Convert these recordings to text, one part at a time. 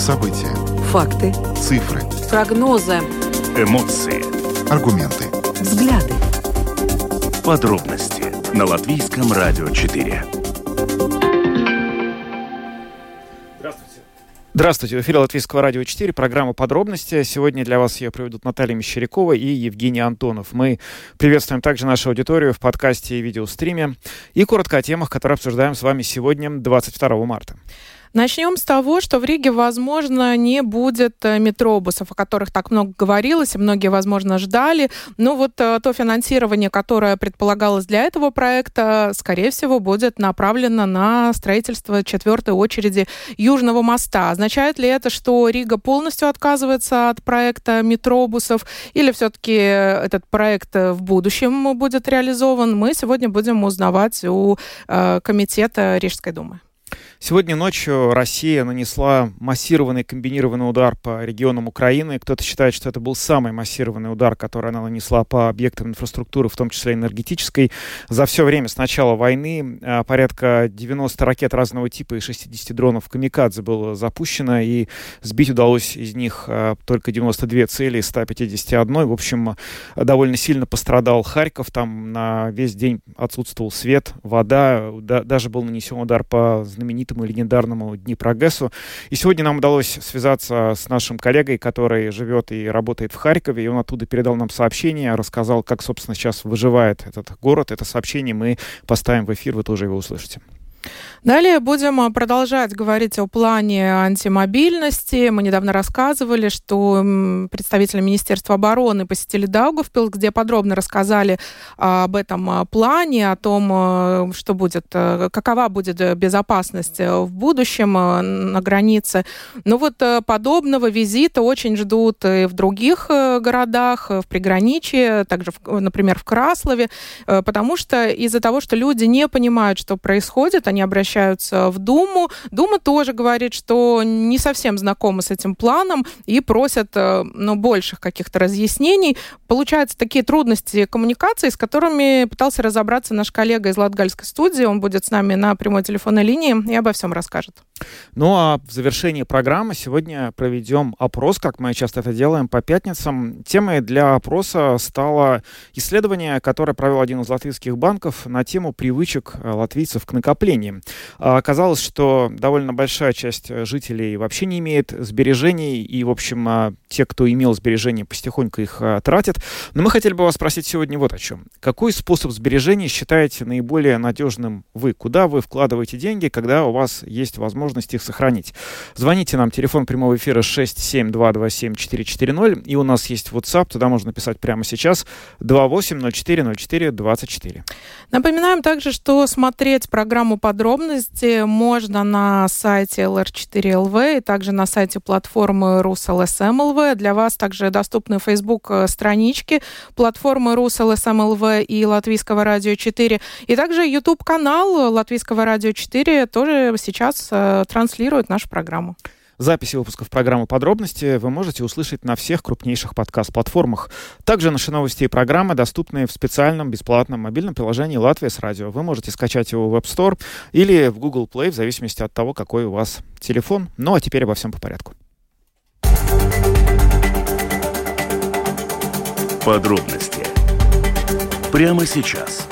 События. Факты. Цифры. Прогнозы. Эмоции. Аргументы. Взгляды. Подробности на Латвийском радио 4. Здравствуйте, в эфире Латвийского радио 4, программа «Подробности». Сегодня для вас ее проведут Наталья Мещерякова и Евгений Антонов. Мы приветствуем также нашу аудиторию в подкасте и видеостриме. И коротко о темах, которые обсуждаем с вами сегодня, 22 марта. Начнем с того, что в Риге, возможно, не будет метробусов, о которых так много говорилось, и многие, возможно, ждали. Но вот то финансирование, которое предполагалось для этого проекта, скорее всего, будет направлено на строительство четвертой очереди Южного моста. Означает ли это, что Рига полностью отказывается от проекта метробусов, или все-таки этот проект в будущем будет реализован? Мы сегодня будем узнавать у комитета Рижской думы. Сегодня ночью Россия нанесла массированный комбинированный удар по регионам Украины. Кто-то считает, что это был самый массированный удар, который она нанесла по объектам инфраструктуры, в том числе энергетической. За все время с начала войны порядка 90 ракет разного типа и 60 дронов «Камикадзе» было запущено, и сбить удалось из них только 92 цели из 151. В общем, довольно сильно пострадал Харьков. Там на весь день отсутствовал свет, вода. Даже был нанесен удар по знаменитому и легендарному Днепрогэсу. И сегодня нам удалось связаться с нашим коллегой, который живет и работает в Харькове, и он оттуда передал нам сообщение, рассказал, как, собственно, сейчас выживает этот город. Это сообщение мы поставим в эфир, вы тоже его услышите. Далее будем продолжать говорить о плане антимобильности. Мы недавно рассказывали, что представители Министерства обороны посетили Даугавпилс, где подробно рассказали об этом плане, о том, что будет, какова будет безопасность в будущем на границе. Но вот подобного визита очень ждут и в других городах, в приграничье, также, например, в Краслове, потому что из-за того, что люди не понимают, что происходит, они обращаются в Думу. Дума тоже говорит, что не совсем знакома с этим планом и просят больших каких-то разъяснений. Получаются такие трудности коммуникации, с которыми пытался разобраться наш коллега из Латгальской студии. Он будет с нами на прямой телефонной линии и обо всем расскажет. Ну а в завершении программы сегодня проведем опрос, как мы часто это делаем по пятницам. Темой для опроса стало исследование, которое провел один из латвийских банков на тему привычек латвийцев к накоплению. Оказалось, что довольно большая часть жителей вообще не имеет сбережений, и, в общем, те, кто имел сбережения, потихоньку их тратят. Но мы хотели бы вас спросить сегодня вот о чем. Какой способ сбережений считаете наиболее надежным вы? Куда вы вкладываете деньги, когда у вас есть возможность их сохранить? Звоните нам, телефон прямого эфира 67227440, и у нас есть WhatsApp, туда можно писать прямо сейчас, 28040424. Напоминаем также, что смотреть программу «Подробности» можно на сайте LR4LV и также на сайте платформы RusLSM.LV. Для вас также доступны Facebook-странички платформы RusLSM.LV и Латвийского радио 4. И также YouTube-канал Латвийского радио 4 тоже сейчас транслирует нашу программу. Записи выпусков программы «Подробности» вы можете услышать на всех крупнейших подкаст-платформах. Также наши новости и программы доступны в специальном бесплатном мобильном приложении «Латвия с радио». Вы можете скачать его в App Store или в Google Play, в зависимости от того, какой у вас телефон. Ну а теперь обо всем по порядку. Подробности прямо сейчас.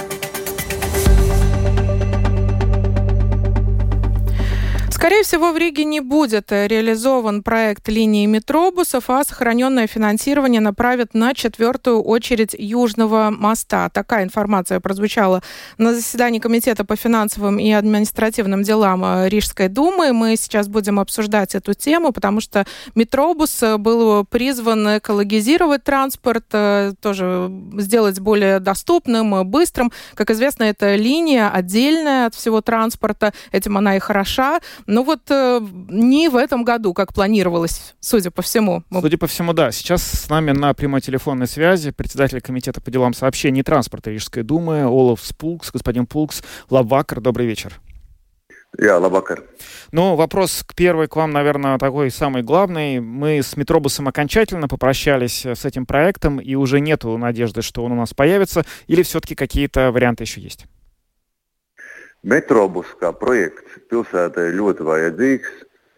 Скорее всего, в Риге не будет реализован проект линии метробусов, а сохраненное финансирование направят на четвертую очередь Южного моста. Такая информация прозвучала на заседании Комитета по финансовым и административным делам Рижской думы. Мы сейчас будем обсуждать эту тему, потому что метробус был призван экологизировать транспорт, тоже сделать более доступным, быстрым. Как известно, эта линия отдельная от всего транспорта, этим она и хороша. Ну вот не в этом году, как планировалось, судя по всему. Судя по всему, да. Сейчас с нами на прямой телефонной связи председатель Комитета по делам сообщений и транспорта Рижской думы Олафс Пулкс. Господин Пулкс, лабвакар, добрый вечер. Лабвакар. Ну, вопрос первый к вам, наверное, такой самый главный. Мы с метробусом окончательно попрощались с этим проектом, и уже нету надежды, что он у нас появится, или все-таки какие-то варианты еще есть? Metrobus kā projekts pilsētai ļoti vajadzīgs.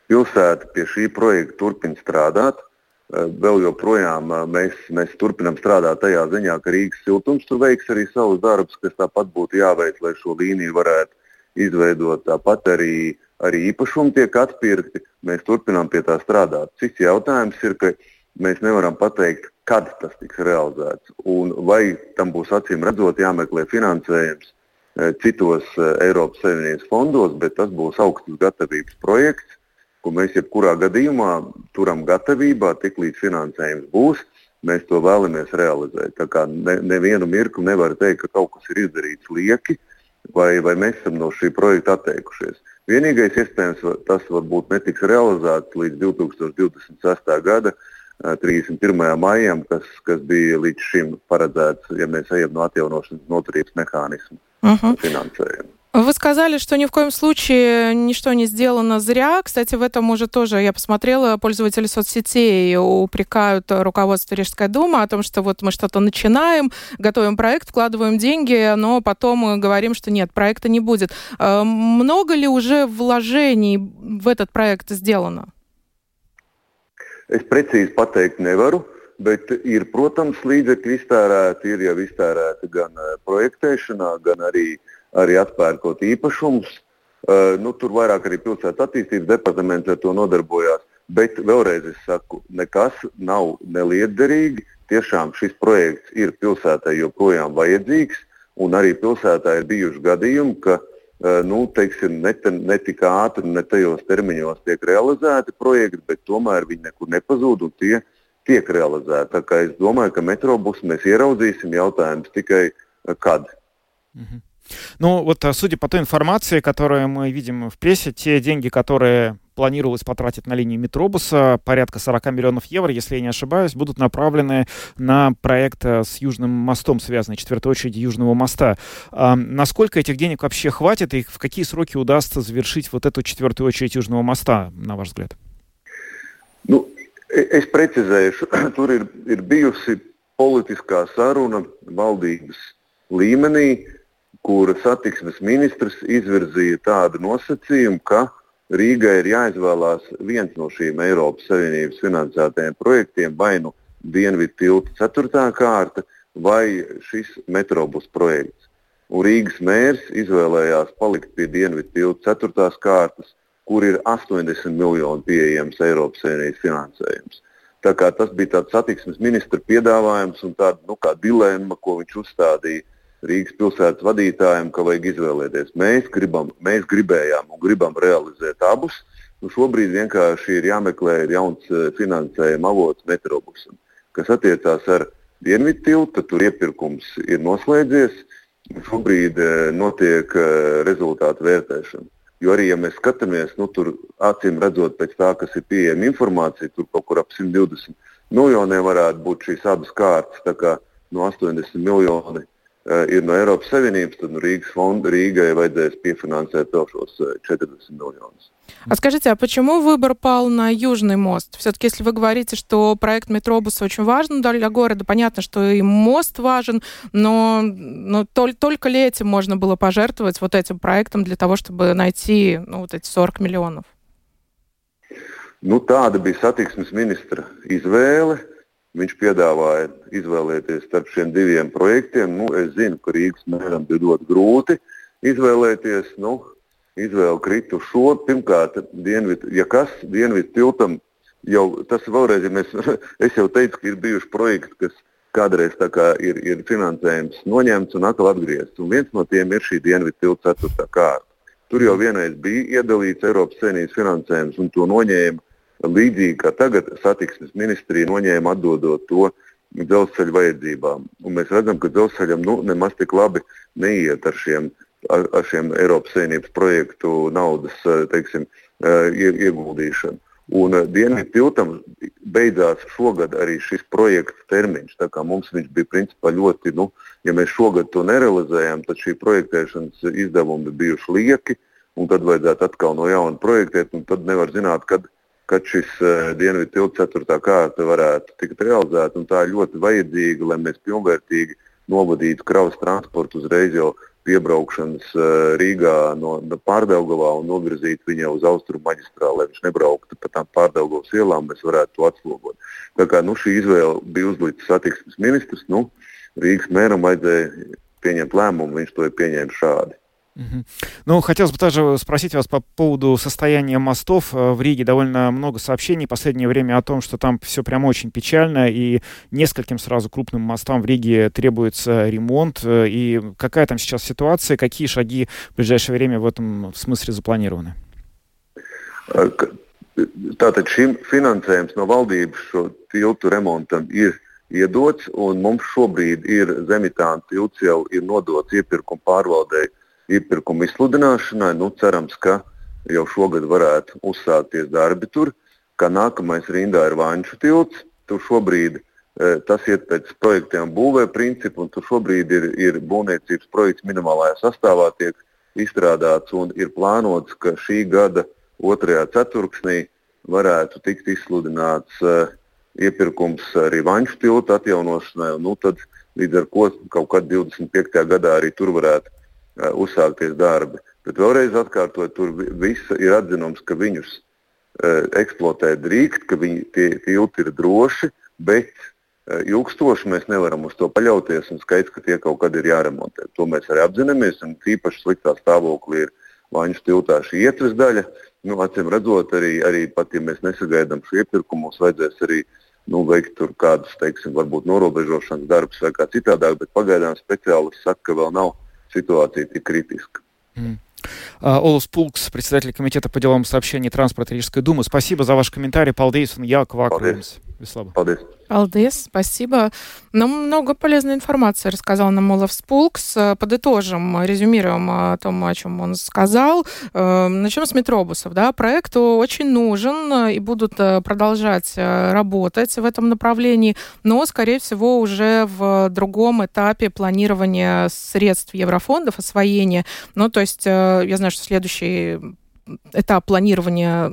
pilsēta pie šī projekta turpina strādāt. Vēl joprojām mēs turpinām strādāt tajā ziņā, ka Rīgas siltums tur veiks arī savus darbus, kas tāpat būtu jāveic, lai šo līniju varētu izveidot. Tāpat arī īpašumi tiek atpirkti. Mēs turpinām pie tā strādāt. Cits jautājums ir, ka mēs nevaram pateikt, kad tas tiks realizēts. Un vai tam būs acīm redzot jāmeklē finansējums citos Eiropas Savienības fondos, bet tas būs augstas gatavības projekts, ko mēs jebkurā gadījumā turam gatavībā, tik līdz finansējums būs, mēs to vēlamies realizēt. Tā kā nevienu mirkli nevar teikt, ka kaut kas ir izdarīts lieki, vai mēs esam no šī projekta atteikušies. Vienīgais iespējams tas varbūt netiks realizēts līdz 2026. gada 31. maijam, kas bija līdz šim paredzēts, ja mēs ejam no atjaunošanas noturības mehānismu finansējumu. Вы сказали, что ни в коем случае ничто не сделано зря. Кстати, в этом уже тоже, я посмотрела, пользователи соцсетей упрекают руководство Рижской думы о том, что вот мы что-то начинаем, готовим проект, вкладываем деньги, но потом говорим, что нет, проекта не будет. Много ли уже вложений в этот проект сделано? Es precīzi pateikt nevaru, bet ir, protams, līdzekļi iztērēti, ir jau iztērēti gan projektēšanā, gan arī atpērkot īpašumus. Tur vairāk arī pilsētas attīstības departaments ar to nodarbojās. Bet vēlreiz es saku, nekas nav nelietderīgi. Tiešām šis projekts ir pilsētai joprojām vajadzīgs, un arī pilsētā ir bijuši gadījumi, ka ne tik ātri, ne tajos termiņos tiek realizēti projekti, bet tomēr viņi nekur nepazūd un tie tiek realizēti. Tā kā es domāju, ka metrobusu mēs ieraudzīsim, jautājums tikai kad. Ну, вот, судя по той информации, которую мы видим в прессе, те деньги, которые планировалось потратить на линии метробуса, порядка 40 миллионов евро, если я не ошибаюсь, будут направлены на проект с Южным мостом, связанный, четвертой очереди Южного моста. Насколько этих денег вообще хватит и в какие сроки удастся завершить вот эту четвертую очередь Южного моста, на ваш взгляд? Es precizēšu, tur ir bijusi politiskā saruna valdības līmenī, kur satiksmes ministrs izvirzīja tādu nosacījumu, ka Rīgai ir jāizvēlās viens no šīm Eiropas Savienības finansētajiem projektiem, vai nu Dienvidu tilta 4. kārta, vai šis metrobus projekts. Un Rīgas mērs izvēlējās palikt pie Dienvidu tilta 4. kārtas, kur ir 80 miljoni pieejams Eiropas Savienības finansējums. Tā kā tas bija tāds satiksmes ministra piedāvājums un tāda dilemma, ko viņš uzstādīja Rīgas pilsētas vadītājiem, ka vajag izvēlēties. Mēs gribējām un gribam realizēt abus. Šobrīd vienkārši ir jāmeklē jauns finansējuma avots metrobusam. Kas attiecās ar Dienvidu tiltu, tur iepirkums ir noslēdzies. Šobrīd notiek rezultātu vērtēšana. Jo arī, ja mēs skatāmies, tur acīm redzot pēc tā, kas ir pieejama informācija, tur kaut kur ap 120 miljoniem varētu būt šīs abas kārtas, tā kā no 80 miljoni ir no Eiropas Savienības, tad Рīgai vajadzēs piefinansēt vēl šos 40 миллионов. А скажите, а почему выбор пал на Южный мост? Все-таки, если вы говорите, что проект метробуса очень важен для города, понятно, что и мост важен, но только ли этим можно было пожертвовать вот этим проектом для того, чтобы найти вот эти 40 миллионов? Tāda bija satiksmes ministra izvēle. Viņš piedāvāja izvēlēties starp šiem diviem projektiem. Es zinu, ka Rīgas mēram bija ļoti grūti izvēlēties. Izvēle krita uz šo. Pirmkārt, Dienvidu tiltam jau tas vēlreiz, es jau teicu, ka ir bijuši projekti, kas kādreiz tā kā ir finansējums noņemts un atkal atgriezts. Un viens no tiem ir šī Dienvidu tilta 4. kārta. Tur jau vienreiz bija iedalīts Eiropas Savienības finansējums un to noņēma. Līdzīgi kā tagad satiksmes ministrija noņēma atdodot to dzelzceļa vajadzībām. Un mēs redzam, ka dzelzceļam nemaz tik labi neiet ar šiem Eiropas Savienības projektu naudas, ieguldīšanu. Un Dienvidu tiltam beidzās šogad arī šis projekta termiņš. Tā kā mums viņš bija principā ļoti, ja mēs šogad to nerealizējam, tad šī projektēšanas izdevumi bijuši lieki, un tad vajadzētu atkal no jauna projektēt, un tad nevar zināt, kad šis Dienvidu tilta 4. kārta varētu tikt realizēta, un tā ir ļoti vajadzīga, lai mēs pilnvērtīgi novadītu kravas transportu uzreiz jau iebraukšanas Rīgā no Pārdaugavā un novirzīt viņu uz austrumu maģistrāli, lai viņš nebrauktu pa tām Pārdaugavas ielām, mēs varētu to atslogot. Tā kā šī izvēle bija uzlikta satiksmes ministrs, Rīgas mēram vajadzēja пенять лэмум, viņš to и пеняет шады. Ну, хотелось бы также спросить вас по поводу состояния мостов. В Риге довольно много сообщений в последнее время о том, что там все прям очень печально, и нескольким сразу крупным мостам в Риге требуется ремонт. И какая там сейчас ситуация, какие шаги в ближайшее время в этом смысле запланированы? Tātad šim finansējums no valdības šo tiltu remontam ir iedots, un mums šobrīd ir Zemitāna tilts jau ir nodots iepirkuma pārvaldei, iepirkuma izsludināšanai. Cerams, ka jau šogad varētu uzsākties darbi tur, ka nākamais rindā ir Vaņšu tilts. Tur šobrīd tas iet pēc projektiem būvē principu, un tur šobrīd ir būvniecības projekts minimālajā sastāvā tiek izstrādāts, un ir plānots, ka šī gada 2. ceturksnī varētu tikt izsludināts iepirkums arī Vaņšu tilta atjaunošanai, un tad līdz ar ko kaut kad 25. gadā arī tur varētu uzsākties darbi. Bet vēlreiz atkārtoju, tur viss ir atzinums, ka viņus eksploatēt drīkst, ka tie tilti ir droši, bet ilgstoši mēs nevaram uz to paļauties, un skaidrs, ka tie kaut kad ir jāremontē. To mēs arī apzināmies, un īpaši sliktā stāvoklī ir Vaņšu tiltā šī ietves daļa. Acīm redzot, arī pat, ja mēs nesagaidām šo iepirkumu, mums vajadzēs arī veikt tur kādus, varbūt norobežošanas darbus vai kā citādāk, bet pagaidām speciālisti saka, ka vēl nav ситуация критическая. Олафs Pulks, председатель комитета по делам сообщений и транспорта Рижской думы. Спасибо за ваш комментарий. Paldies un jāku vākojums. Paldies. Paldies, спасибо. Много полезной информации рассказал нам Олафs Pulks. Подытожим, резюмируем о том, о чем он сказал. Начнем с метробусов. Да? Проект очень нужен и будут продолжать работать в этом направлении, но, скорее всего, уже в другом этапе планирования средств еврофондов, освоения. То есть я знаю, что следующий этап планирования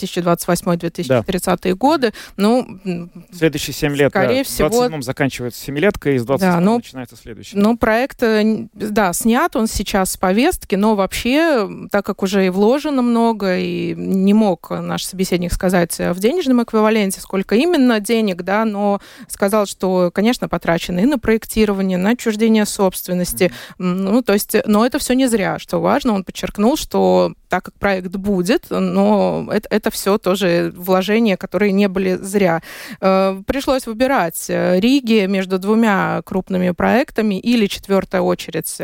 2028-2030 годы. Следующие 7 лет, скорее всего, в 27-м заканчивается семилетка, и с 27-м начинается следующий. Проект, снят он сейчас с повестки, но вообще, так как уже и вложено много, и не мог наш собеседник сказать в денежном эквиваленте, сколько именно денег, но сказал, что, конечно, потрачено и на проектирование, на отчуждение собственности. То есть, но это все не зря, что важно. Он подчеркнул, что так как проект будет, но это все тоже вложения, которые не были зря. Пришлось выбирать Риге между двумя крупными проектами, или 4-я очередь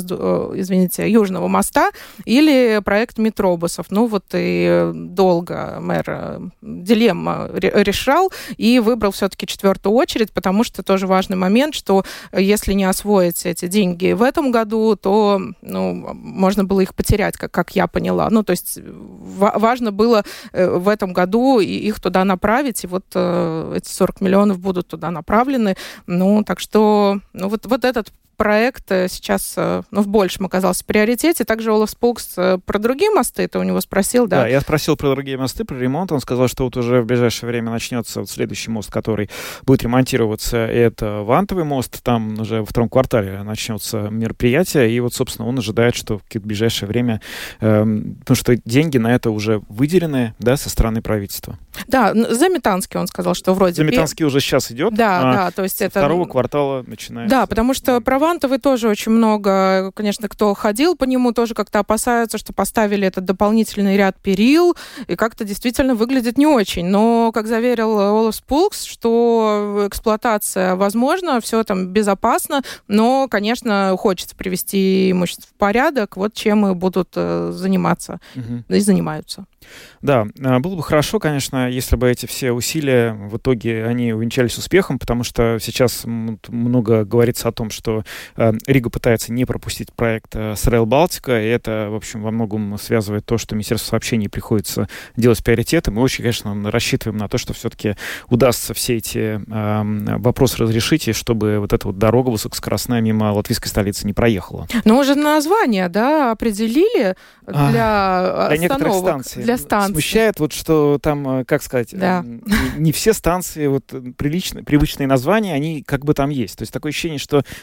Южного моста, или проект метробусов. И долго мэр дилемма решал и выбрал все-таки 4-ю очередь, потому что тоже важный момент, что если не освоить эти деньги в этом году, то можно было их потерять, как я поняла. То есть важно было в этом году их туда направить, и эти 40 миллионов будут туда направлены. Так что вот этот проект сейчас в большем оказался в приоритете. Также Олафs Pulks про другие мосты, ты у него спросил, да? Да, я спросил про другие мосты, про ремонт. Он сказал, что уже в ближайшее время начнется следующий мост, который будет ремонтироваться. Это Вантовый мост. Там уже во 2-м квартале начнется мероприятие. И собственно, он ожидает, что в ближайшее время, потому что деньги на это уже выделены, со стороны правительства. Да, Заметанский он сказал, что вроде... Заметанский уже сейчас идет. Да, то есть это... 2-го квартала начинается. Да, потому что про Вантовый тоже очень много, конечно, кто ходил по нему, тоже как-то опасаются, что поставили этот дополнительный ряд перил, и как-то действительно выглядит не очень. Но, как заверил Олафs Pulks, что эксплуатация возможна, все там безопасно, но, конечно, хочется привести имущество в порядок, чем и будут заниматься и занимаются. Да, было бы хорошо, конечно, если бы эти все усилия в итоге они увенчались успехом, потому что сейчас много говорится о том, что Рига пытается не пропустить проект с Rail Baltica, и это, в общем, во многом связывает то, что Министерству сообщений приходится делать приоритеты. Мы очень, конечно, рассчитываем на то, что все-таки удастся все эти вопросы разрешить, и чтобы эта дорога высокоскоростная мимо латвийской столицы не проехала. Но уже название, определили для некоторых станций. Для станций. Смущает, что там, как сказать, не все станции, привычные названия, они как бы там есть. То есть такое ощущение, что название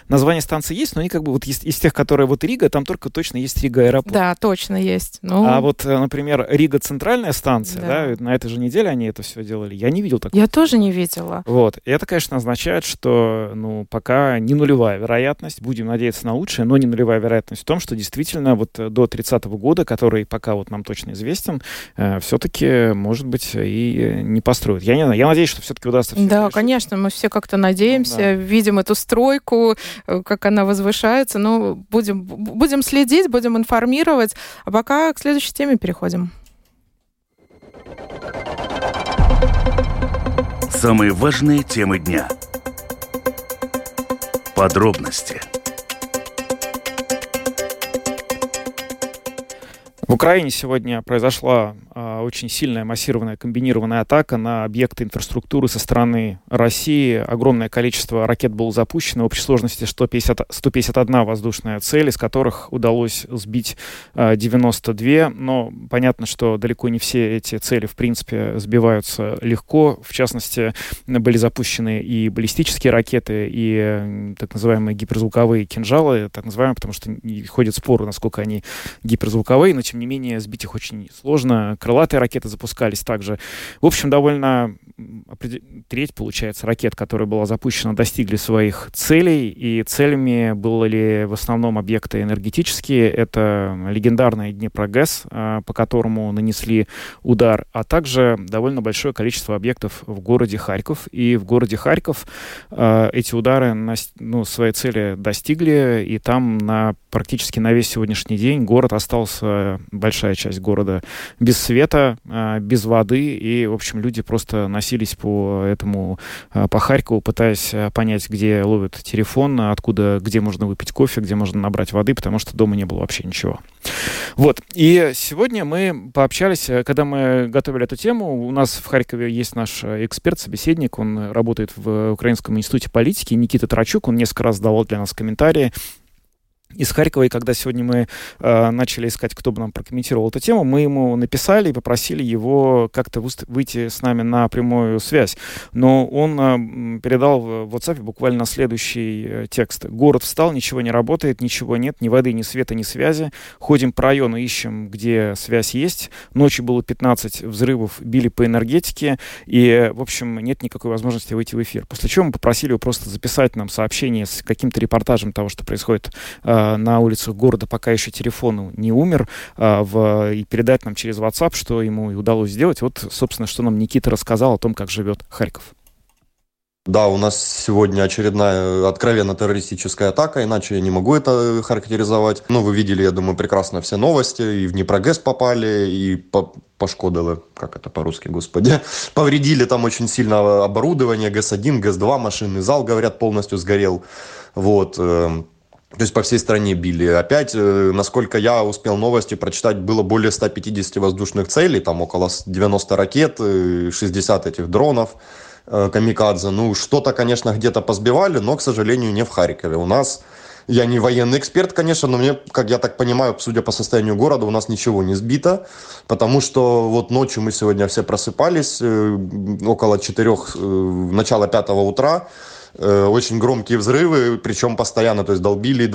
станции есть, но они как бы вот из тех, которые вот Рига, там только точно есть Рига аэропорт. Да, точно есть. А вот, например, Рига центральная станция, да, на этой же неделе они это все делали, я не видел такого. Я тоже не видела. Вот, и это, конечно, означает, что, пока не нулевая вероятность, будем надеяться на лучшее, но не нулевая вероятность в том, что действительно вот до 30-го года, который пока вот нам точно известен, все-таки, может быть, и не построят. Я не знаю, я надеюсь, что все-таки удастся все Да, решить. конечно, мы все как-то надеемся, видим эту стройку, как она возвышается, но будем следить, будем информировать. А пока к следующей теме переходим. Самые важные темы дня. Подробности. В Украине сегодня произошла очень сильная массированная комбинированная атака на объекты инфраструктуры со стороны России. Огромное количество ракет было запущено. В общей сложности 151 воздушная цель, из которых удалось сбить 92. Но понятно, что далеко не все эти цели, в принципе, сбиваются легко. В частности, были запущены и баллистические ракеты, и так называемые гиперзвуковые кинжалы, так называемые, потому что ходят споры, насколько они гиперзвуковые, но тем не менее сбить их очень сложно. Крылатые ракеты запускались также. В общем, довольно треть, получается, ракет, которая была запущена, достигли своих целей. И целями были в основном объекты энергетические. Это легендарный Днепрогэс, по которому нанесли удар, а также довольно большое количество объектов в городе Харьков. И в городе Харьков эти удары своей цели достигли, и там практически на весь сегодняшний день город остался, большая часть города, без света, без воды, и, в общем, люди просто носились по Харькову, пытаясь понять, где ловят телефон, где можно выпить кофе, где можно набрать воды, потому что дома не было вообще ничего. Вот. И сегодня мы пообщались, когда мы готовили эту тему, у нас в Харькове есть наш эксперт, собеседник, он работает в Украинском институте политики, Никита Тарачук, он несколько раз давал для нас комментарии из Харькова, и когда сегодня мы начали искать, кто бы нам прокомментировал эту тему, мы ему написали и попросили его как-то выйти с нами на прямую связь. Но он передал в WhatsApp буквально следующий текст. «Город встал, ничего не работает, ничего нет, ни воды, ни света, ни связи. Ходим по району, ищем, где связь есть. Ночью было 15 взрывов, били по энергетике, и, в общем, нет никакой возможности выйти в эфир». После чего мы попросили его просто записать нам сообщение с каким-то репортажем того, что происходит на улицах города, пока еще телефон не умер, и передать нам через WhatsApp, что ему и удалось сделать. Вот, собственно, что нам Никита рассказал о том, как живет Харьков. Да, у нас сегодня очередная откровенно террористическая атака, иначе я не могу это характеризовать. Вы видели, я думаю, прекрасно все новости, и в Днепрогэс попали, и пошкодили, как это по-русски, господи, повредили там очень сильно оборудование, ГЭС-1, ГЭС-2, машинный зал, говорят, полностью сгорел. Вот. То есть по всей стране били. Опять, насколько я успел новости прочитать, было более 150 воздушных целей, там около 90 ракет, 60 этих дронов камикадзе. Что-то, конечно, где-то позбивали, но, к сожалению, не в Харькове. У нас, я не военный эксперт, конечно, но мне, как я так понимаю, судя по состоянию города, у нас ничего не сбито, потому что вот ночью мы сегодня все просыпались, около 4, начала 5 утра, очень громкие взрывы, причем постоянно, то есть долбили.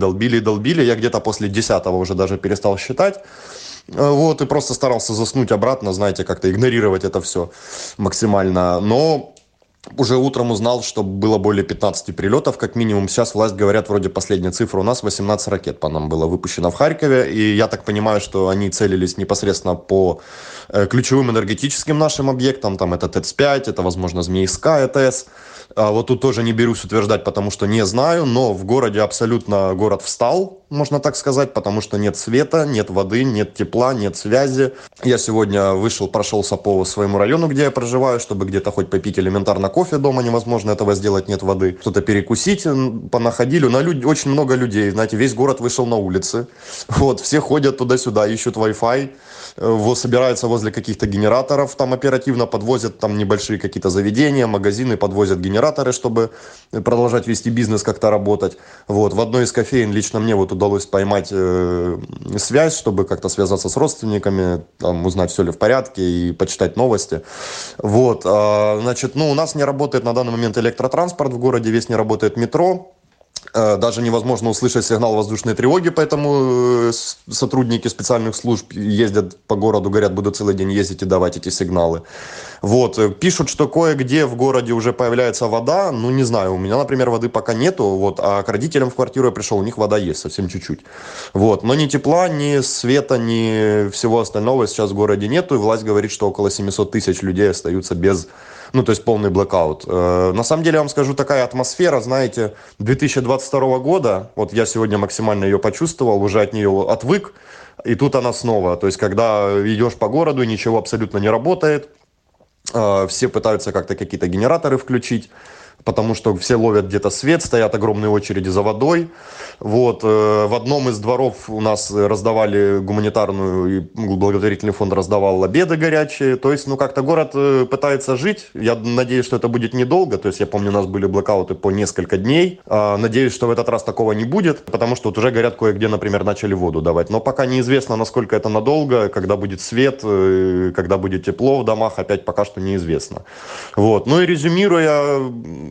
Я где-то после 10-го уже даже перестал считать. Вот, и просто старался заснуть обратно, знаете, как-то игнорировать это все максимально. Но уже утром узнал, что было более 15 прилетов, как минимум. Сейчас власть говорят, вроде последняя цифра у нас 18 ракет по нам было выпущено в Харькове. И я так понимаю, что они целились непосредственно по ключевым энергетическим нашим объектам. Там это ТЭЦ-5, это, возможно, Змеевская ТЭС. Вот тут тоже не берусь утверждать, потому что не знаю, но в городе абсолютно город встал, можно так сказать, потому что нет света, нет воды, нет тепла, нет связи. Я сегодня прошелся по своему району, где я проживаю, чтобы где-то хоть попить элементарно кофе, дома невозможно этого сделать, нет воды. Что-то перекусить понаходили, очень много людей, знаете, весь город вышел на улицы, вот, все ходят туда-сюда, ищут Wi-Fi, собираются возле каких-то генераторов, там оперативно подвозят там небольшие какие-то заведения, магазины, подвозят генераторы, чтобы продолжать вести бизнес, как-то работать. Вот. В одной из кофеен лично мне вот удалось поймать связь, чтобы как-то связаться с родственниками, там, узнать, все ли в порядке и почитать новости. Вот. Значит, у нас не работает на данный момент электротранспорт в городе, весь не работает метро. Даже невозможно услышать сигнал воздушной тревоги, поэтому сотрудники специальных служб ездят по городу, говорят, буду целый день ездить и давать эти сигналы. Вот. Пишут, что кое-где в городе уже появляется вода. Ну, не знаю, у меня, например, воды пока нету, вот, а к родителям в квартиру я пришел, у них вода есть, совсем чуть-чуть. Вот. Но ни тепла, ни света, ни всего остального сейчас в городе нету, и власть говорит, что около 700 тысяч людей остаются без... Ну, то есть полный блэкаут. На самом деле, я вам скажу, такая атмосфера, знаете, 2022 года, вот я сегодня максимально ее почувствовал, уже от нее отвык, и тут она снова. То есть, когда идешь по городу, ничего абсолютно не работает, все пытаются как-то какие-то генераторы включить, потому что все ловят где-то свет, стоят огромные очереди за водой. Вот. В одном из дворов у нас раздавали гуманитарную, и благотворительный фонд раздавал обеды горячие. То есть, ну, как-то город пытается жить. Я надеюсь, что это будет недолго. То есть, я помню, у нас были блэкауты по несколько дней. Надеюсь, что в этот раз такого не будет, потому что вот уже, говорят, кое-где, например, начали воду давать. Но пока неизвестно, насколько это надолго, когда будет свет, когда будет тепло в домах, опять пока что неизвестно. Вот. Ну и резюмируя,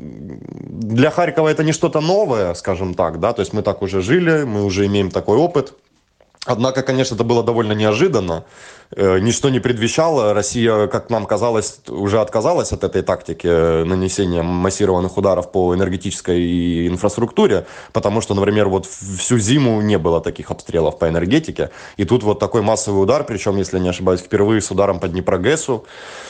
для Харькова это не что-то новое, скажем так, да, то есть мы так уже жили, мы уже имеем такой опыт. Однако, конечно, это было довольно неожиданно, ничто не предвещало. Россия, как нам казалось, уже отказалась от этой тактики нанесения массированных ударов по энергетической инфраструктуре, потому что, например, вот всю зиму не было таких обстрелов по энергетике, и тут вот такой массовый удар, причем, если не ошибаюсь, впервые с ударом по Днепрогэсу.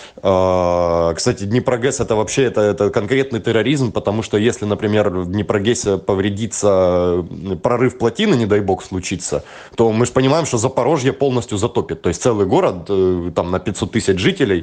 Кстати, Днепрогэс это вообще это конкретный терроризм, потому что если, например, в Днепрогэсе повредится прорыв плотины, не дай бог случится, то мы же понимаем, что Запорожье полностью затопит. То есть целый город там на 500 тысяч жителей,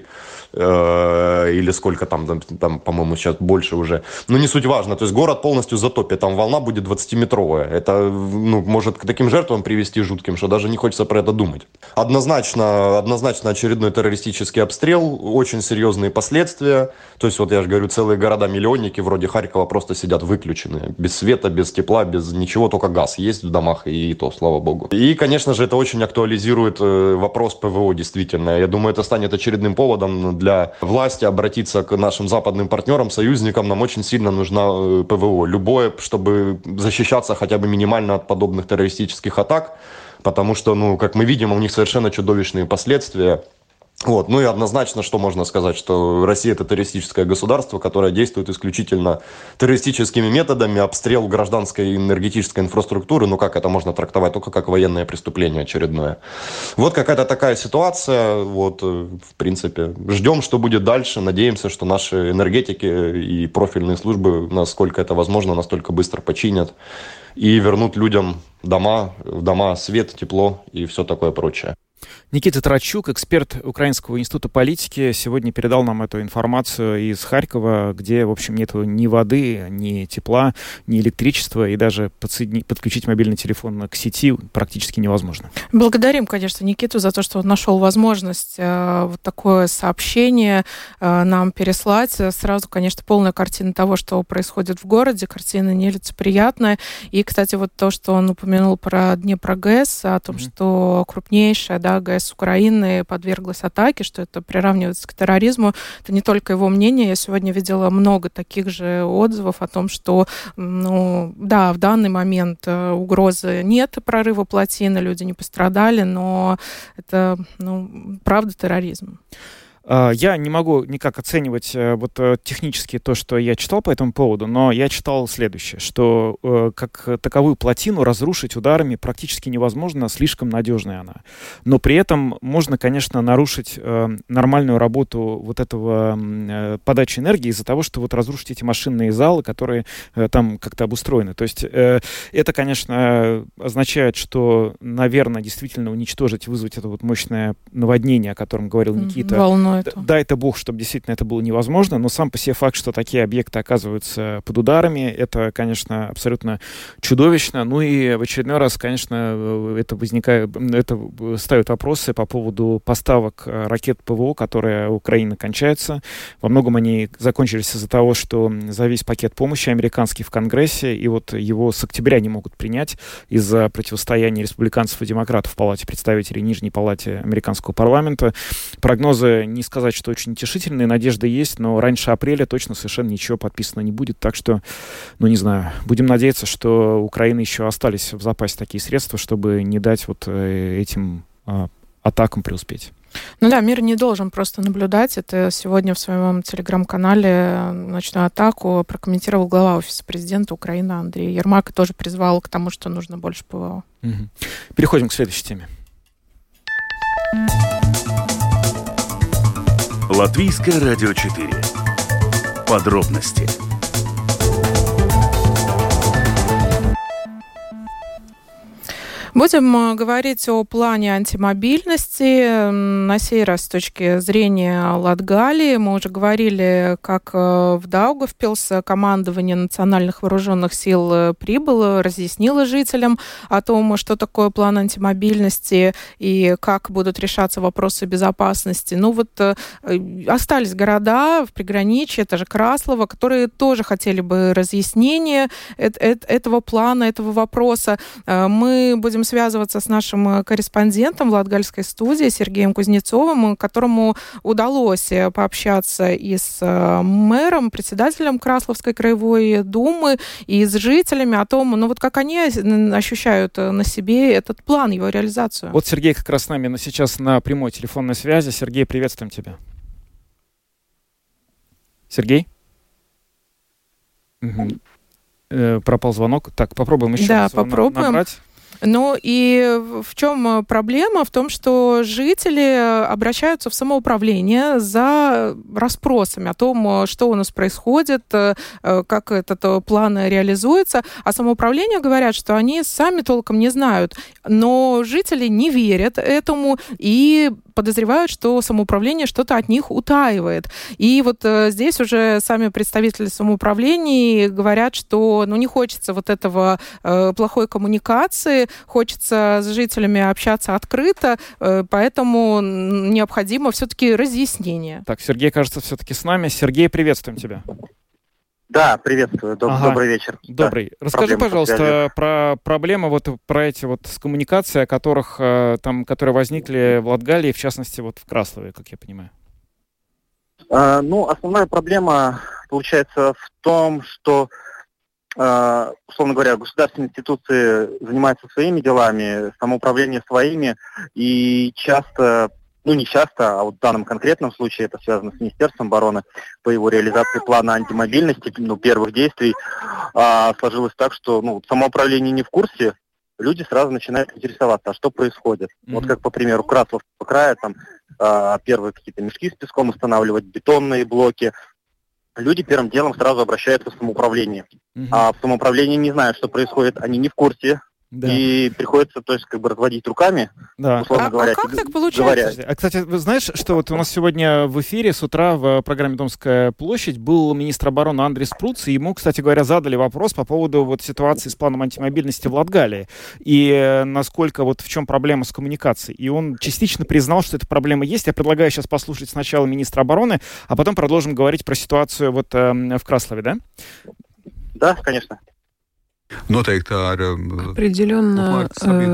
или сколько там, по-моему, сейчас больше уже. Но не суть важно. То есть город полностью затопит, там волна будет 20-метровая. Это может к таким жертвам привести жутким, что даже не хочется про это думать. Однозначно очередной террористический обстрел, очень серьезные последствия. То есть, вот я же говорю, целые города-миллионники вроде Харькова просто сидят выключены. Без света, без тепла, без ничего, только газ есть в домах, и то, слава богу. И, конечно же, это очень актуализирует вопрос ПВО, действительно. Я думаю, это станет очередным поводом для власти обратиться к нашим западным партнерам, союзникам. Нам очень сильно нужна ПВО. Любое, чтобы защищаться хотя бы минимально от подобных террористических атак. Потому что, как мы видим, у них совершенно чудовищные последствия. Вот. Ну и однозначно, что можно сказать, что Россия это террористическое государство, которое действует исключительно террористическими методами, обстрел гражданской энергетической инфраструктуры, как это можно трактовать, только как военное преступление очередное. Вот какая-то такая ситуация, вот, в принципе, ждем, что будет дальше, надеемся, что наши энергетики и профильные службы, насколько это возможно, настолько быстро починят и вернут людям в дома свет, тепло и все такое прочее. Никита Трачук, эксперт Украинского института политики, сегодня передал нам эту информацию из Харькова, где, в общем, нет ни воды, ни тепла, ни электричества, и даже подключить мобильный телефон к сети практически невозможно. Благодарим, конечно, Никиту за то, что он нашел возможность вот такое сообщение нам переслать. Сразу, конечно, полная картина того, что происходит в городе, картина нелицеприятная. И, кстати, вот то, что он упомянул про Днепрогэс, о том, что крупнейшая ГЭС Украины подверглась атаке, что это приравнивается к терроризму. Это не только его мнение. Я сегодня видела много таких же отзывов о том, что, в данный момент угрозы нет прорыва плотины, люди не пострадали, но это, правда, терроризм. Я не могу никак оценивать технически то, что я читал по этому поводу, но я читал следующее, что как таковую плотину разрушить ударами практически невозможно, слишком надежная она. Но при этом можно, конечно, нарушить нормальную работу вот этого подачи энергии из-за того, что разрушить эти машинные залы, которые там как-то обустроены. То есть это, конечно, означает, что, наверное, действительно уничтожить, вызвать это мощное наводнение, о котором говорил Никита. Волной. Дай это бог, чтобы действительно это было невозможно, но сам по себе факт, что такие объекты оказываются под ударами, это, конечно, абсолютно чудовищно. Ну и в очередной раз, конечно, это ставит вопросы по поводу поставок ракет ПВО, которые Украина кончаются. Во многом они закончились из-за того, что завис пакет помощи американский в Конгрессе, и его с октября не могут принять из-за противостояния республиканцев и демократов в Палате представителей, Нижней Палате американского парламента. Прогнозы не сказать, что очень утешительные, надежда есть, но раньше апреля точно совершенно ничего подписано не будет. Так что, не знаю, будем надеяться, что у Украины еще остались в запасе такие средства, чтобы не дать вот этим атакам преуспеть. Мир не должен просто наблюдать. Это сегодня в своем телеграм-канале ночную атаку прокомментировал глава Офиса президента Украины Андрей Ермак и тоже призвал к тому, что нужно больше ПВО. Переходим к следующей теме. Латвийское радио 4. Подробности. Будем говорить о плане антимобильности, на сей раз с точки зрения Латгалии. Мы уже говорили, как в Даугавпилс командование национальных вооруженных сил прибыло, разъяснило жителям о том, что такое план антимобильности и как будут решаться вопросы безопасности. Остались города в приграничье, это же Краслово, которые тоже хотели бы разъяснения этого плана, этого вопроса. Мы будем связываться с нашим корреспондентом в Латгальской студии Сергеем Кузнецовым, которому удалось пообщаться и с мэром, председателем Красловской краевой думы, и с жителями о том, как они ощущают на себе этот план, его реализацию. Вот Сергей как раз с нами сейчас на прямой телефонной связи. Сергей, приветствуем тебя. Сергей? Пропал звонок. Так, попробуем еще раз набрать. И в чем проблема? В том, что жители обращаются в самоуправление за расспросами о том, что у нас происходит, как этот план реализуется. А самоуправление говорят, что они сами толком не знают. Но жители не верят этому и подозревают, что самоуправление что-то от них утаивает. И здесь уже сами представители самоуправлений говорят, что не хочется этого плохой коммуникации, хочется с жителями общаться открыто, поэтому необходимо все-таки разъяснение. Так, Сергей, кажется, все-таки с нами. Сергей, приветствуем тебя. Да, приветствую. Добрый вечер. Добрый. Расскажи, пожалуйста, про проблемы, про эти с коммуникацией, которые возникли в Латгалии, в частности, в Краслове, как я понимаю. Основная проблема получается в том, что, условно говоря, государственные институции занимаются своими делами, самоуправление своими, и часто... не часто, а в данном конкретном случае это связано с Министерством обороны по его реализации плана антимобильности, первых действий, сложилось так, что самоуправление не в курсе, люди сразу начинают интересоваться, а что происходит. Как, по примеру, Красловского края, первые какие-то мешки с песком устанавливать, бетонные блоки. Люди первым делом сразу обращаются в самоуправление. А в самоуправлении не знают, что происходит, они не в курсе. Да. И приходится, разводить руками, условно говоря. Как так получается? Кстати, вы знаешь, что у нас сегодня в эфире с утра в программе «Домская площадь» был министр обороны Андрей Спруц, и ему, кстати говоря, задали вопрос по поводу ситуации с планом антимобильности в Латгалии, и насколько, в чем проблема с коммуникацией. И он частично признал, что эта проблема есть. Я предлагаю сейчас послушать сначала министра обороны, а потом продолжим говорить про ситуацию в Краслове, да? Да, конечно. Определенно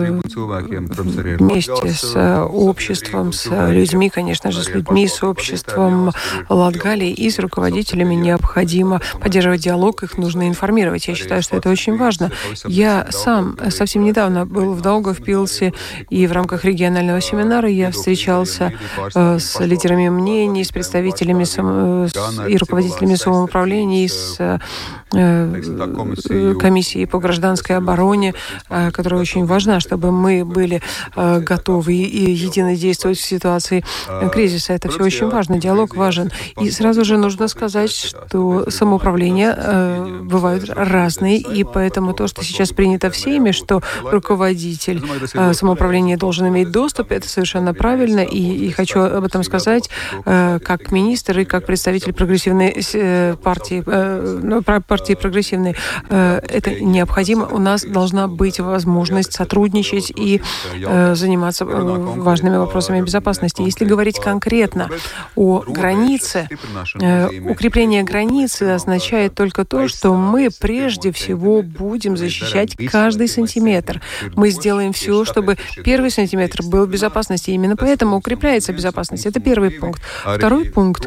вместе с обществом, с людьми, конечно же, с людьми, с обществом Латгалии и с руководителями необходимо поддерживать диалог, их нужно информировать. Я считаю, что это очень важно. Я сам совсем недавно был в Даугавпилсе, и в рамках регионального семинара я встречался с лидерами мнений, с представителями и руководителями самоуправлений, с комиссией по гражданской обороне, которая очень важна, чтобы мы были готовы и едино действовать в ситуации кризиса. Это все очень важно, диалог важен. И сразу же нужно сказать, что самоуправления бывают разные, и поэтому то, что сейчас принято в Сейме, что руководитель самоуправления должен иметь доступ, это совершенно правильно, и хочу об этом сказать как министр и как представитель прогрессивной партии прогрессивной. Это необходимо, у нас должна быть возможность сотрудничать и заниматься важными вопросами безопасности. Если говорить конкретно о границе, укрепление границы означает только то, что мы прежде всего будем защищать каждый сантиметр. Мы сделаем все, чтобы первый сантиметр был в безопасности. Именно поэтому укрепляется безопасность. Это первый пункт. Второй пункт.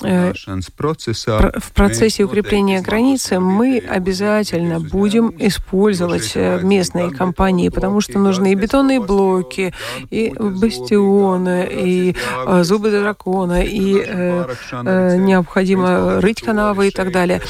В процессе укрепления границы мы обязательно будем использовать местные компании, потому что нужны и бетонные блоки, и бастионы, и зубы дракона, и необходимо рыть канавы и так далее.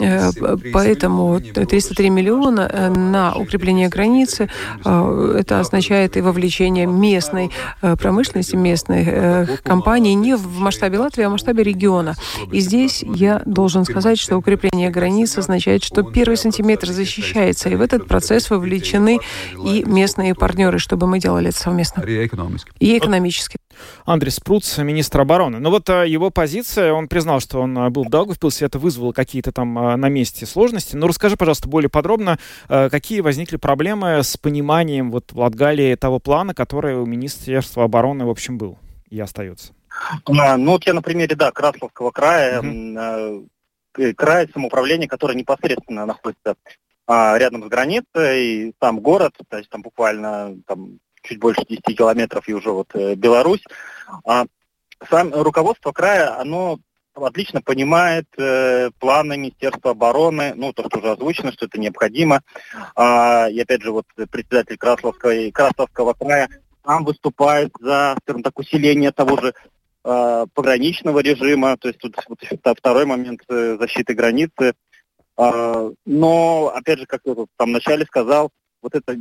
Поэтому 303 миллиона на укрепление границы, это означает и вовлечение местной промышленности, местных компаний не в масштабе Латвии, а в масштабе региона. И здесь я должен сказать, что укрепление границ означает, что первый сантиметр защищается, и в этот процесс вовлечены и местные партнеры, чтобы мы делали это совместно. И экономически. Андрей Спруц, министр обороны. Но вот его позиция, он признал, что он был в Даугавпилсе, это вызвало какие-то там на месте сложности. Но расскажи, пожалуйста, более подробно, какие возникли проблемы с пониманием вот в Латгалии того плана, который у Министерства обороны, в общем, был и остается? Ну, вот я на примере, Красловского края, край самоуправления, который непосредственно находится рядом с границей, и там город, то есть там буквально чуть больше 10 километров, и уже вот Беларусь. Сам руководство края, оно отлично понимает планы Министерства обороны, то, что уже озвучено, что это необходимо. И опять же, вот председатель Красловского края сам выступает за, скажем так, усиление того же пограничного режима, то есть тут вот второй момент защиты границы. Но, опять же, как я там вначале сказал, вот это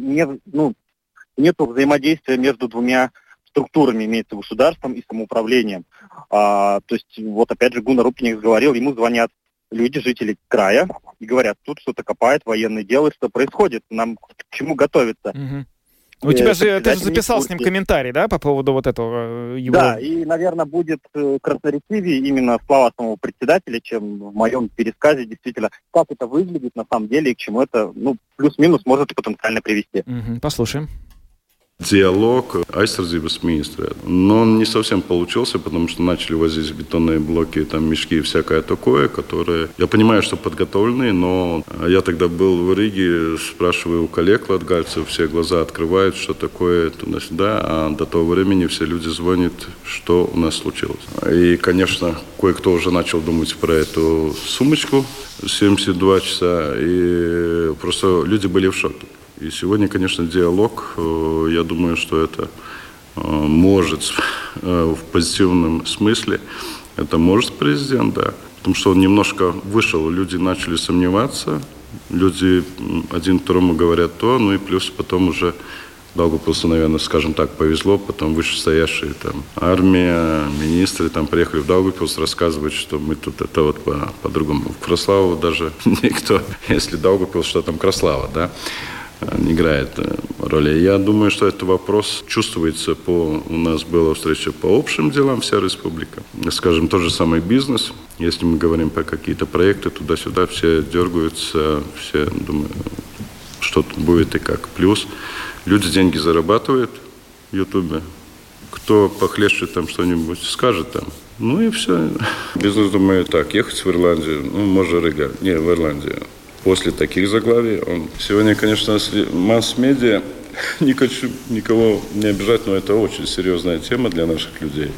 нету взаимодействия между двумя структурами, имеется государством и самоуправлением. То есть, вот опять же, Гуннар Рупнингс говорил, ему звонят люди, жители края, и говорят, тут что-то копает, военные делают, что происходит, нам к чему готовиться. У тебя же, ты же записал с ним комментарий, да, по поводу вот этого его... Да, и, наверное, будет красноречивее именно слова самого председателя, чем в моем пересказе, действительно, как это выглядит на самом деле и к чему это, плюс-минус может потенциально привести. Послушаем. Диалог aizsardzības министра. Но он не совсем получился, потому что начали возить бетонные блоки, мешки и всякое такое, которые, я понимаю, что подготовленные, но я тогда был в Риге, спрашиваю у коллег латгальцев, все глаза открывают, что такое туда-сюда, а до того времени все люди звонят, что у нас случилось. И, конечно, кое-кто уже начал думать про эту сумочку 72 часа, и просто люди были в шоке. И сегодня, конечно, диалог, я думаю, что это может в позитивном смысле, это может президент, да. Потому что он немножко вышел, люди начали сомневаться, люди один второму говорят то, и плюс потом уже Даугавпилсу, наверное, скажем так, повезло, потом вышестоящие армия, министры приехали в Даугавпилс рассказывать, что мы тут это вот по-другому. В Краславу даже никто, если Даугавпилс, что там Краслава, да, не играет роли. Я думаю, что этот вопрос чувствуется у нас была встреча по общим делам, вся республика. Скажем, тот же самый бизнес. Если мы говорим про какие-то проекты, туда-сюда все дергаются, все думают, что тут будет и как. Плюс люди деньги зарабатывают в Ютубе. Кто похлеще что-нибудь скажет и все. Бизнес думает ехать в Ирландию, может Рига, не в Ирландию. После таких заглавий Сегодня, конечно, масс-медиа, не хочу никого не обижать, но это очень серьезная тема для наших людей.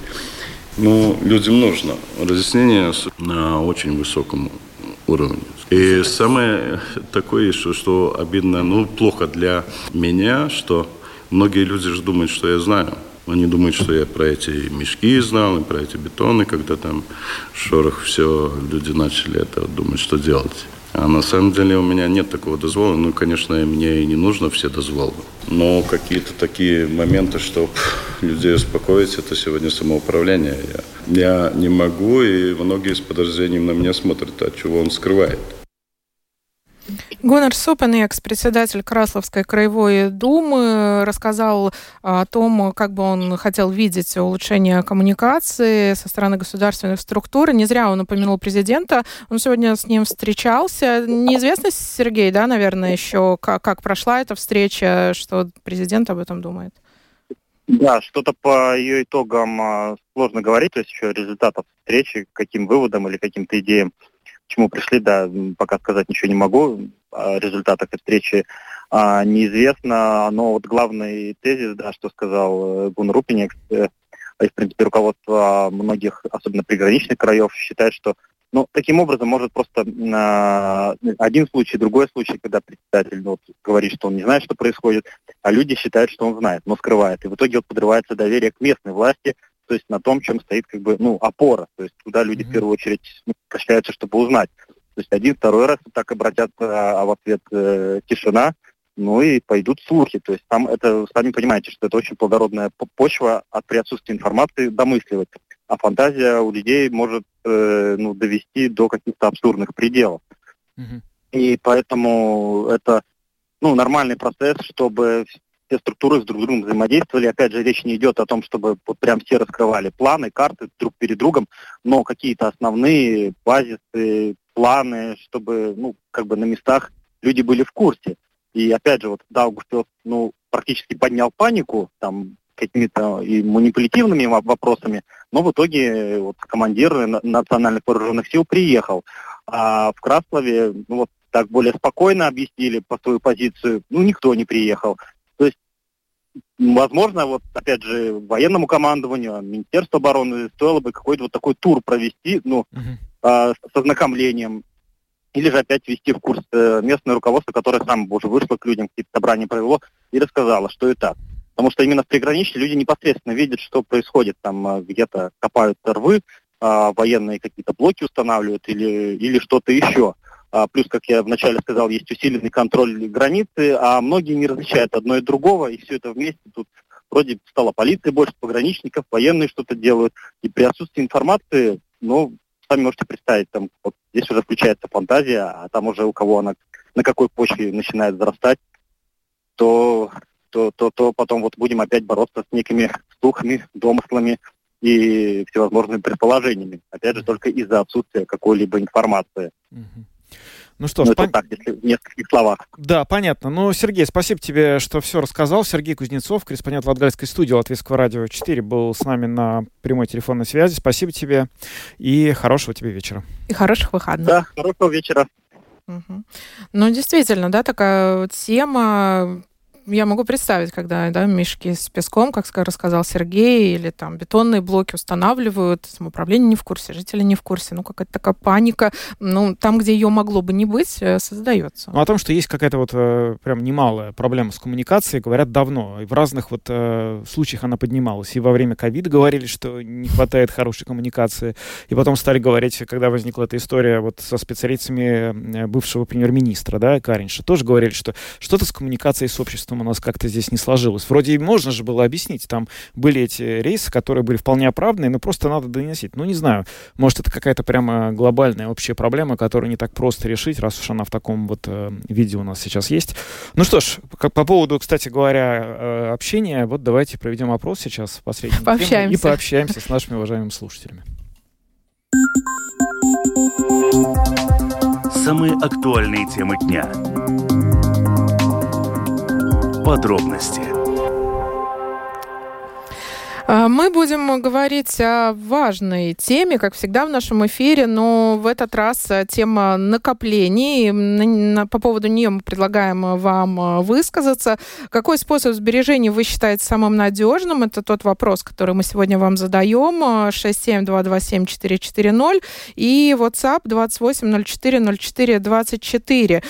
Людям нужно разъяснение на очень высоком уровне. И самое такое, что обидно, плохо для меня, что многие люди же думают, что я знаю. Они думают, что я про эти мешки знал, и про эти бетоны, когда шорох, все, люди начали думать, что делать. А на самом деле у меня нет такого дозвола. Конечно, мне и не нужно все дозволы. Но какие-то такие моменты, чтобы людей успокоить, это сегодня самоуправление. Я не могу, и многие с подозрением на меня смотрят, а чего он скрывает. Гуннар Супенекс, председатель Красловской краевой думы, рассказал о том, как бы он хотел видеть улучшение коммуникации со стороны государственных структур. Не зря он упомянул президента. Он сегодня с ним встречался. Неизвестно, Сергей, да, наверное, еще как прошла эта встреча, что президент об этом думает? Да, что-то по ее итогам сложно говорить, то есть еще результатов встречи, каким выводам или каким-то идеям, к чему пришли, да, пока сказать ничего не могу. О результатах этой встречи неизвестно, но вот главный тезис, да, что сказал Гуннар Супенекс, в принципе, руководство многих, особенно приграничных краев, считает, что таким образом может просто один случай, другой случай, когда председатель говорит, что он не знает, что происходит, а люди считают, что он знает, но скрывает. И в итоге подрывается доверие к местной власти, то есть на том, чем стоит опора. То есть туда люди в первую очередь обращаются, чтобы узнать. То есть один, второй раз так обратятся, а в ответ тишина, и пойдут слухи. То есть там это, сами понимаете, что это очень плодородная почва при отсутствии информации домысливать. А фантазия у людей может довести до каких-то абсурдных пределов. И поэтому это нормальный процесс, чтобы все структуры с друг другом взаимодействовали. Опять же, речь не идет о том, чтобы прям все раскрывали планы, карты друг перед другом, но какие-то основные базисы, планы, чтобы на местах люди были в курсе. И опять же, Даугавпилс практически поднял панику там какими-то и манипулятивными вопросами, но в итоге командир национальных вооруженных сил приехал. А в Краслове так более спокойно объяснили по свою позицию, никто не приехал. То есть, возможно, опять же, военному командованию, Министерству обороны стоило бы какой-то такой тур провести, с ознакомлением, или же опять ввести в курс местное руководство, которое само уже вышло к людям, какие-то собрания провело и рассказало, что и так. Потому что именно в приграничье люди непосредственно видят, что происходит. Там где-то копают рвы, военные какие-то блоки устанавливают или что-то еще. Плюс, как я вначале сказал, есть усиленный контроль границы, а многие не различают одно и другого, и все это вместе тут вроде стала полиция больше, пограничников, военные что-то делают. И при отсутствии информации, сами можете представить, там здесь уже включается фантазия, а там уже у кого она на какой почве начинает зарастать, то потом будем опять бороться с некими слухами, домыслами и всевозможными предположениями. Опять же, только из-за отсутствия какой-либо информации. Что ж, это так, если в нескольких словах. Да, понятно. Сергей, спасибо тебе, что все рассказал. Сергей Кузнецов, корреспондент Латгальской студии Латвийского радио 4, был с нами на прямой телефонной связи. Спасибо тебе и хорошего тебе вечера. И хороших выходных. Да, хорошего вечера. Угу. Действительно, да, такая тема. Я могу представить, когда мешки с песком, как рассказал Сергей, или там бетонные блоки устанавливают, самоуправление не в курсе, жители не в курсе. Какая-то такая паника, там, где ее могло бы не быть, создается. О том, что есть какая-то прям немалая проблема с коммуникацией, говорят давно. И в разных случаях она поднималась. И во время ковида говорили, что не хватает хорошей коммуникации. И потом стали говорить, когда возникла эта история со специалистами бывшего премьер-министра, да, Каринша, тоже говорили, что что-то с коммуникацией с обществом у нас как-то здесь не сложилось. Вроде и можно же было объяснить. Там были эти рейсы, которые были вполне оправданные, но просто надо доносить. Не знаю. Может, это какая-то прямо глобальная общая проблема, которую не так просто решить, раз уж она в таком виде у нас сейчас есть. Что ж, по поводу, кстати говоря, общения, давайте проведем опрос сейчас в последнем теме и пообщаемся с нашими уважаемыми слушателями. Самые актуальные темы дня. Подробности. Мы будем говорить о важной теме, как всегда в нашем эфире, но в этот раз тема накоплений. По поводу нее мы предлагаем вам высказаться. Какой способ сбережения вы считаете самым надежным? Это тот вопрос, который мы сегодня вам задаем. 67227440 и WhatsApp 28040424.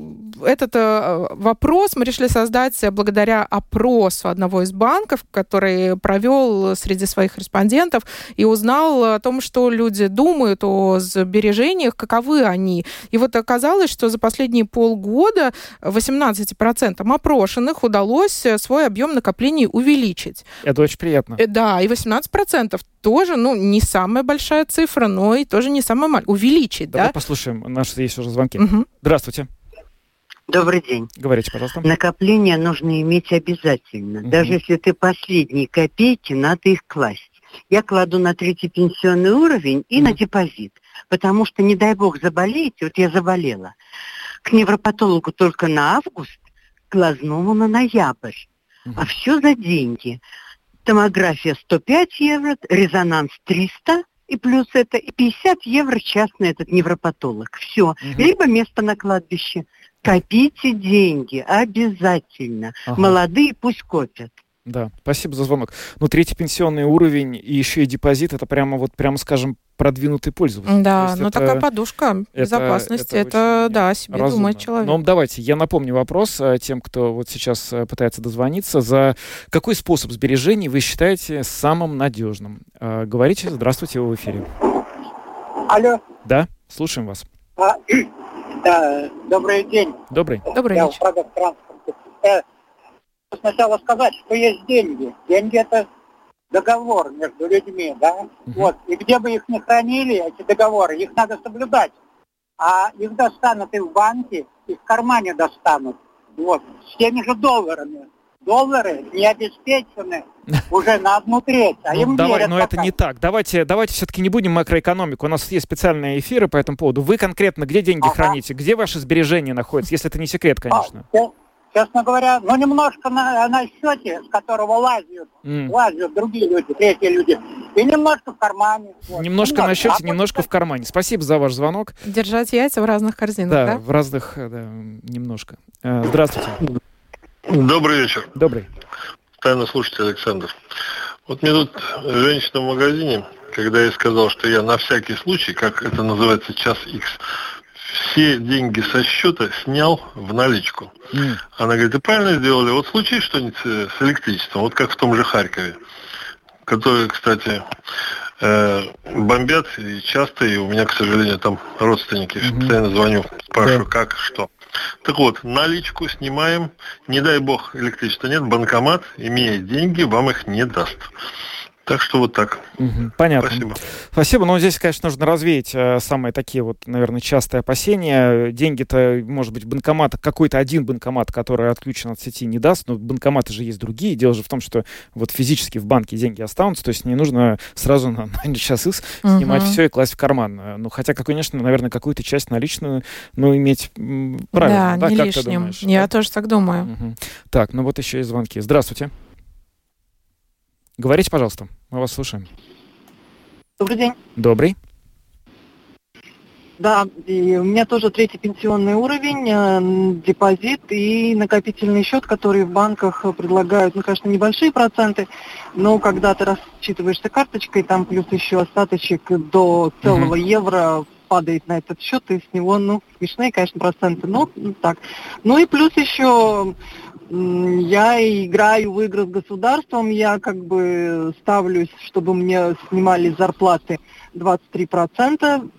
Этот вопрос мы решили создать благодаря опросу одного из банков, который который провел среди своих респондентов и узнал о том, что люди думают о сбережениях, каковы они. И вот оказалось, что за последние полгода 18% опрошенных удалось свой объем накоплений увеличить. Это очень приятно. Да, и 18% тоже, не самая большая цифра, но и тоже не самая маленькая. Увеличить, Давай да? послушаем, наши есть уже звонки. Угу. Здравствуйте. Добрый день. Говорите, пожалуйста. Накопления нужно иметь обязательно. Даже если ты последние копейки, надо их класть. Я кладу на 3-й пенсионный уровень и на депозит. Потому что, не дай бог, заболеете, вот я заболела, к невропатологу только на август, к глазному на ноябрь. А все за деньги. Томография 105 евро, резонанс 300, и плюс это, и 50 евро частный этот невропатолог. Все. Либо место на кладбище. Копите деньги, обязательно. Молодые пусть копят. Да, спасибо за звонок. 3-й пенсионный уровень и еще и депозит, это прямо скажем, продвинутый пользователь. Да, такая подушка безопасности, это себе разумно. Думает человек. Но давайте, я напомню вопрос тем, кто вот сейчас пытается дозвониться. За какой способ сбережений вы считаете самым надежным? Говорите, здравствуйте, вы в эфире. Алло. Да, слушаем вас. Добрый день. Добрый Я вечер. в транспорте. Сначала сказать, что есть деньги. Деньги — это договор между людьми, да? Вот. И где бы их ни хранили, эти договоры, их надо соблюдать. А их достанут и в банке, и в кармане достанут. Вот. С теми же долларами. Доллары не обеспечены уже на 1/3, а им верят. Но это не так. Давайте все-таки не будем макроэкономику. У нас есть специальные эфиры по этому поводу. Вы конкретно где деньги храните? Где ваши сбережения находятся? Если это не секрет, конечно. Честно говоря, немножко на счете, с которого лазят другие люди, третьи люди, и немножко в кармане. Вот. Немножко на счете, немножко в кармане. Спасибо за ваш звонок. Держать яйца в разных корзинах, да? Да, в разных, немножко. Здравствуйте. Добрый вечер. Добрый. Постоянно слушайте, Александр. Вот мне тут женщина в магазине, когда я сказал, что я на всякий случай, как это называется, час X, все деньги со счета снял в наличку. Она говорит, ты правильно сделали? Вот случись что-нибудь с электричеством, вот как в том же Харькове, который, кстати, бомбят и часто, и у меня, к сожалению, там родственники, постоянно звоню, спрашиваю, как, что. Так вот, наличку снимаем, не дай бог электричества нет, банкомат, имея деньги, вам их не даст. Так что вот так. Понятно. Спасибо. Спасибо. Но здесь, конечно, нужно развеять самые такие вот, наверное, частые опасения. Деньги-то, может быть, банкомат, какой-то один банкомат, который отключен от сети, не даст, но банкоматы же есть другие. Дело же в том, что вот физически в банке деньги останутся, то есть не нужно сразу на час X снимать все и класть в карман. Ну, хотя, конечно, наверное, какую-то часть наличную, иметь правильно. Да, не лишним. Я тоже так думаю. Так, вот еще и звонки. Здравствуйте. Говорите, пожалуйста, мы вас слушаем. Добрый день. Добрый. Да, и у меня тоже 3-й пенсионный уровень, депозит и накопительный счет, которые в банках предлагают, конечно, небольшие проценты, но когда ты рассчитываешься карточкой, там плюс еще остаточек до целого евро падает на этот счет, и с него, смешные, конечно, проценты, но так. Ну и плюс еще... Я играю в игры с государством, я ставлюсь, чтобы мне снимали зарплаты 23%,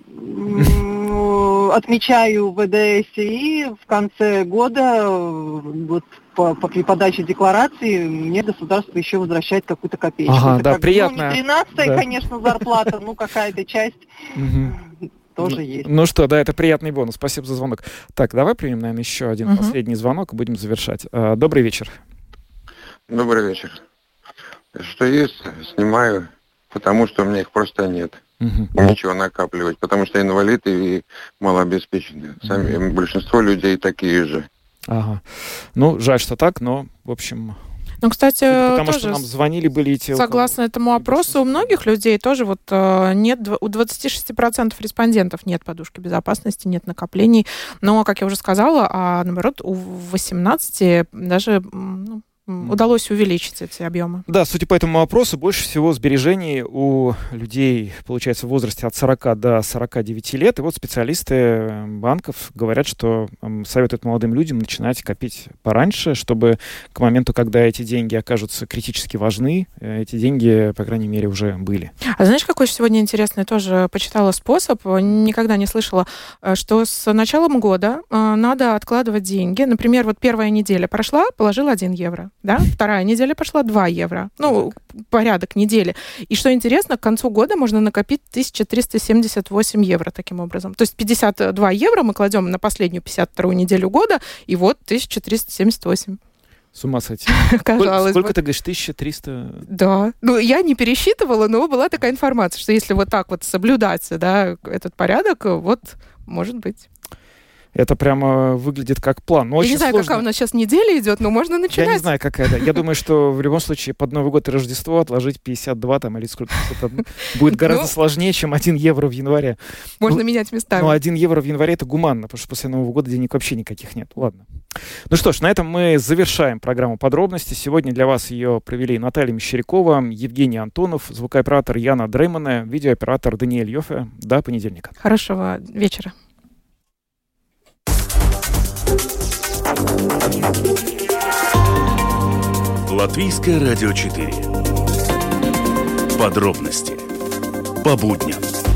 отмечаю в ВДС, и в конце года при подаче декларации мне государство еще возвращает какую-то копеечку. Ага, да, приятно. Не 13-я, конечно, зарплата, какая-то часть... тоже есть. Ну что, да, это приятный бонус. Спасибо за звонок. Так, давай примем, наверное, еще один последний звонок и будем завершать. Добрый вечер. Добрый вечер. Что есть, снимаю, потому что у меня их просто нет. Ничего накапливать, потому что инвалиды и малообеспеченные. Сами большинство людей такие же. Ага. Жаль, что так, но, в общем... кстати, потому тоже что нам звонили, были эти... Согласно этому опросу, у многих людей тоже нет, у 26% респондентов нет подушки безопасности, нет накоплений. Но, как я уже сказала, наоборот, у 18% даже удалось увеличить эти объемы. Да, судя по этому вопросу, больше всего сбережений у людей, получается, в возрасте от 40 до 49 лет. И вот специалисты банков говорят, что советуют молодым людям начинать копить пораньше, чтобы к моменту, когда эти деньги окажутся критически важны, эти деньги, по крайней мере, уже были. А знаешь, какой сегодня интересный, тоже почитала способ, никогда не слышала, что с началом года надо откладывать деньги. Например, вот первая неделя прошла, положил 1 евро. Да? Вторая неделя пошла 2 евро. Ну, порядок недели. И что интересно, к концу года можно накопить 1378 евро таким образом. То есть 52 евро мы кладем на последнюю 52-ю неделю года, и вот 1378. С ума сойти. Сколько ты говоришь, 1300? Да. Ну, я не пересчитывала, но была такая информация, что если вот так вот соблюдать, да, этот порядок, вот, может быть. Это прямо выглядит как план. Я не знаю, какая у нас сейчас неделя идет, но можно начинать. Я не знаю, какая. Я думаю, что в любом случае под Новый год и Рождество отложить 52 там или сколько будет гораздо сложнее, чем 1 евро в январе. Можно менять местами. Ну, 1 евро в январе — это гуманно, потому что после Нового года денег вообще никаких нет. Ладно. Ну что ж, на этом мы завершаем программу «Подробности». Сегодня для вас ее провели Наталья Мещерякова, Евгений Антонов, звукооператор Яна Дреймане, видеооператор Даниэль Йофе. До понедельника. Хорошего вечера. Латвийское радио 4. Подробности по будням.